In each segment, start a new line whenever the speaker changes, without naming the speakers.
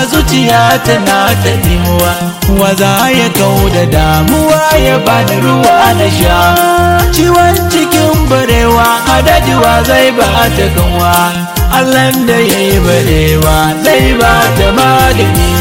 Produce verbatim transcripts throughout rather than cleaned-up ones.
zuciya tana ta dimuwa, wa za ya kau da damuwa ya bani ruwa na sha. Ciwon cikin barewa a dajiwa zai ba ta kanwa, Allah da ya yi barewa zai ba ta magani.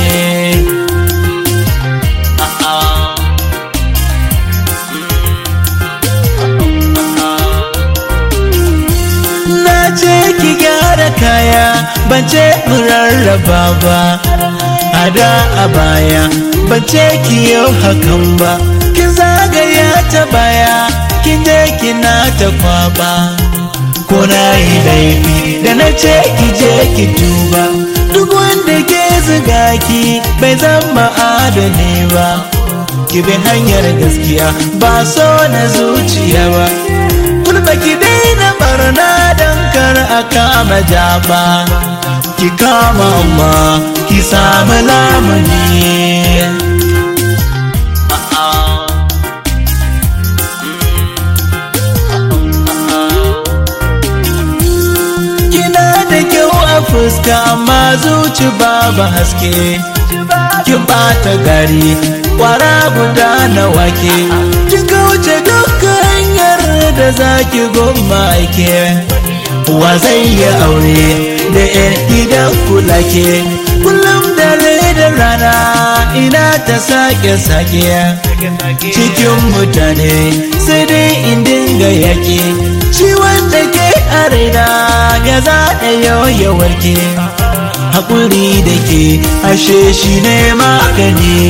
Na ce ki gyara kaya, ban ce mu rarraba ba, ada a baya ban ce ki yau hakan ba. Kin zagaya ta baya, kin je kina ta kwaba, ko na yi laifi da na ce ki je ki duba. Duk wanda ke zuga ki bai zama adali ba, ki bi hanyar gaskiya ba so na zuciya ba. Kulba ki daina barna don kar a kama jaba, ki kama amma ki samu lamuni. Kina da kyau a fuska amma zuci babu haske, kin bata gari kwara guda na wake. Kin kauce dukkan hanyar da zaki gomma ake, wa zai yi aure da yar gidan kula ke. Kullum dare da rana ina ta sake-sake, cikin mutane sai dai in dinga yake. Ciwon da ke a raina ya zaɗa yau ya warke, haƙuri da ke ashe shi ne magani.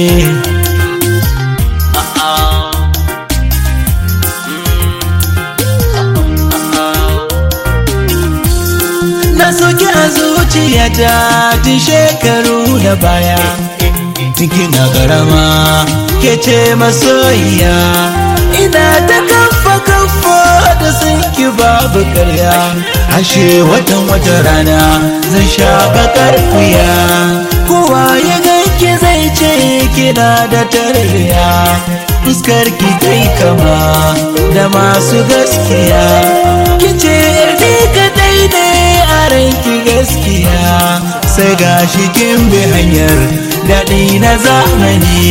Na soke a zuciyata tun shekaru da baya, kina karama ke ce masoyiya. Ina ta kafa kafa da sanki babu karya, ashe watan wata rana zan sha bakar wuya. Kowa ya ganki zai ce kina da tarbiya, fuskar ki kai kama da masu gaskiya. Kice ni kadai ne a ranki gaskiya, sai gashi kin bi hanyar daɗi na zamani.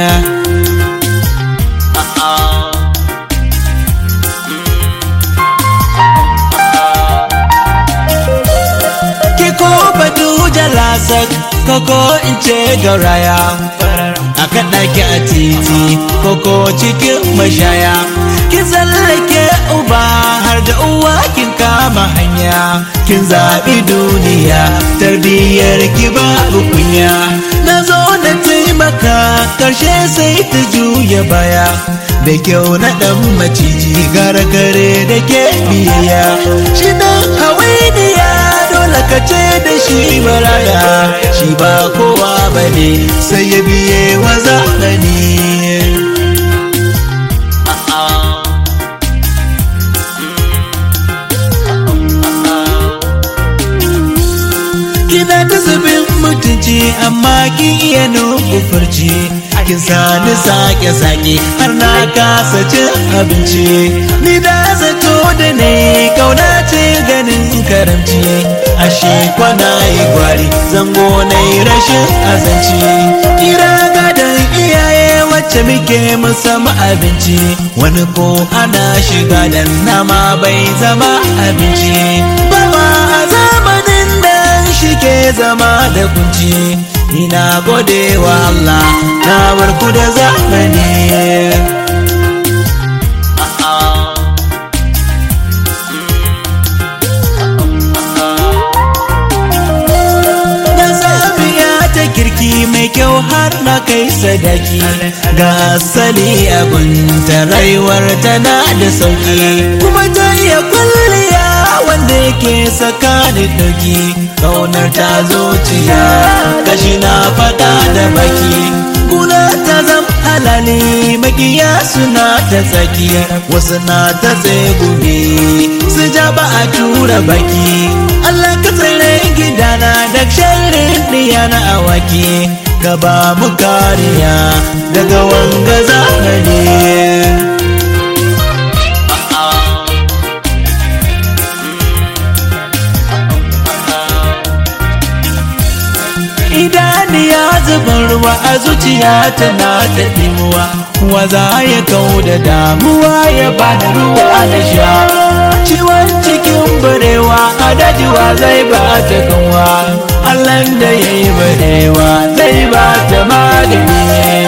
Jalasak koko in ce gauraya, a kaɗa ki a titi koko cikin mashaya. Kin tsallake uba har da uwa kin kama hanya, kin zaɓi duniya tarbiyyar ki babu kunya. Na zo na taimaka karshe sai ta juya baya, da kyau na ɗan maciji gargare da ke biya. Shi nan hawainiya dole ka ce da shi maraya, shi ba kowa bane sai ya biye wa zamani. Kina ta zubin mutunci amma kin iya nuku furci, kin sani sake-sake har na kasa cin abinci. Ni da zato da ne kauna ce ganin karamci, ashe kwana yi gwari zango na yi rashin azanci. Kira gadon iyaye wacce muke musamman abinci, wani ko ana shiga dan nama bai zama abinci. Baba a zamanin nan shi ke zama da kunci, ina gode wa Allah na barku da zamani. Mai kyau har na kai sadaki, ga asali abunta rayuwar tana da sauki, kuma ta iya kwalliya wanda yake saka ni dauki. Kaunar ta zuciya kashi na fada da baki, kula ta zam halali makiya suna ta tsaki, wasu na ta tsegumi su ja ba a tura baki. Allah ka tsare gidana da sharrin diya na awaki, ka ba mu kariya daga wanga zamani. Ida zuban ruwa a zuciya tana ta dimuwa, wa za ya kau da damuwa ya bani ruwa da sha. Ciwon cikin barewa a dajiwa zai ba ta kanwa, Allah da ya yi barewa zai ba ta magani.